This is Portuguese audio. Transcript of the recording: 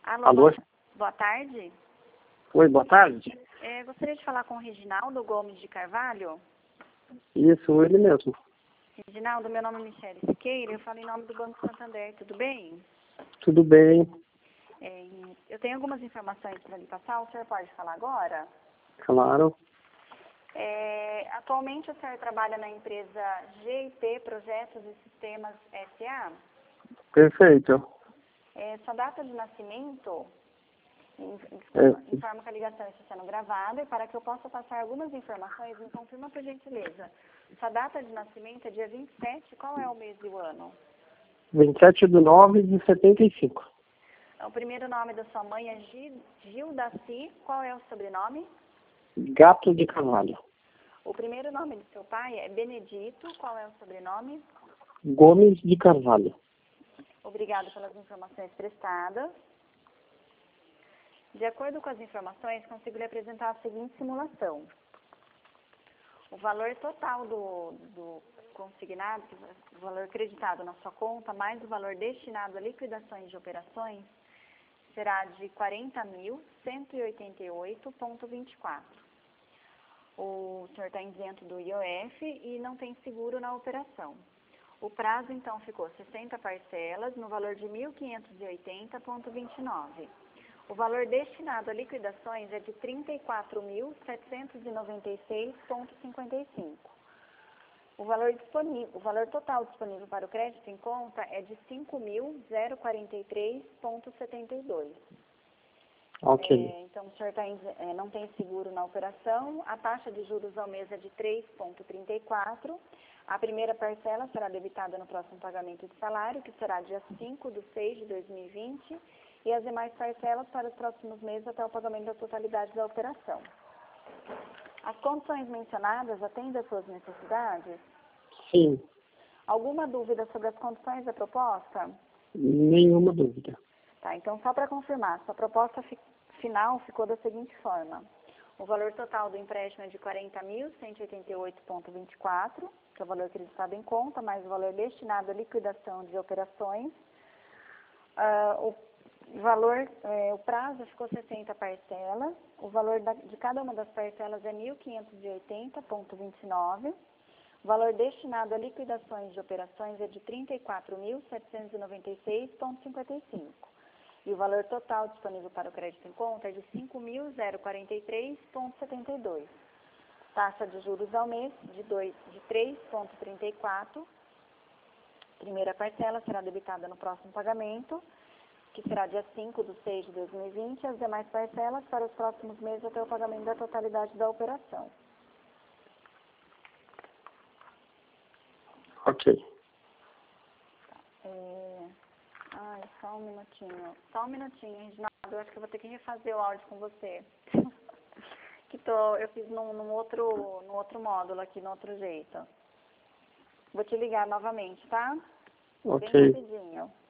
Alô, Alô? boa tarde. Oi, boa tarde. Gostaria de falar com o Reginaldo Gomes de Carvalho. Isso, ele mesmo. Reginaldo, meu nome é Michele Siqueira, eu falo em nome do Banco Santander, tudo bem? Tudo bem? Eu tenho algumas informações para lhe passar, o senhor pode falar agora? Claro. Atualmente o senhor trabalha na empresa GIP Projetos e Sistemas S.A.? Perfeito. Sua data de nascimento, informa que a ligação está sendo gravada, e para que eu possa passar algumas informações, me confirma por gentileza. Sua data de nascimento é dia 27, qual é o mês e o ano? 27/9/75. O primeiro nome da sua mãe é Gildaci, qual é o sobrenome? Gato de Carvalho. O primeiro nome do seu pai é Benedito, qual é o sobrenome? Gomes de Carvalho. Obrigada pelas informações prestadas. De acordo com as informações, consigo lhe apresentar a seguinte simulação. O valor total do consignado, o valor creditado na sua conta, mais o valor destinado a liquidações de operações, será de R$ 40.188,24. O senhor está isento do IOF e não tem seguro na operação. O prazo, então, ficou 60 parcelas no valor de R$ 1.580,29. O valor destinado a liquidações é de R$ 34.796,55. O valor total disponível para o crédito em conta é de R$ 5.043,72. Ok. Então, o senhor não tem seguro na operação. A taxa de juros ao mês é de 3,34. A primeira parcela será debitada no próximo pagamento de salário, que será dia 5/6/2020, e as demais parcelas para os próximos meses até o pagamento da totalidade da operação. As condições mencionadas atendem às suas necessidades? Sim. Alguma dúvida sobre as condições da proposta? Nenhuma dúvida. Tá, então só para confirmar, sua proposta final ficou da seguinte forma. O valor total do empréstimo é de R$ 40.188,24, que é o valor acreditado em conta, mais o valor destinado à liquidação de operações. O prazo ficou 60 parcelas, o valor de cada uma das parcelas é R$ 1.580,29, o valor destinado a liquidações de operações é de R$ 34.796,55. E o valor total disponível para o crédito em conta é de R$ 5.043,72. Taxa de juros ao mês de 3,34. Primeira parcela será debitada no próximo pagamento, que será dia 5/6/2020, e as demais parcelas para os próximos meses até o pagamento da totalidade da operação. Ok. Só um minutinho. Reginaldo. Eu acho que eu vou ter que refazer o áudio com você. Eu fiz num outro módulo aqui, no outro jeito. Vou te ligar novamente, tá? Ok. Bem rapidinho.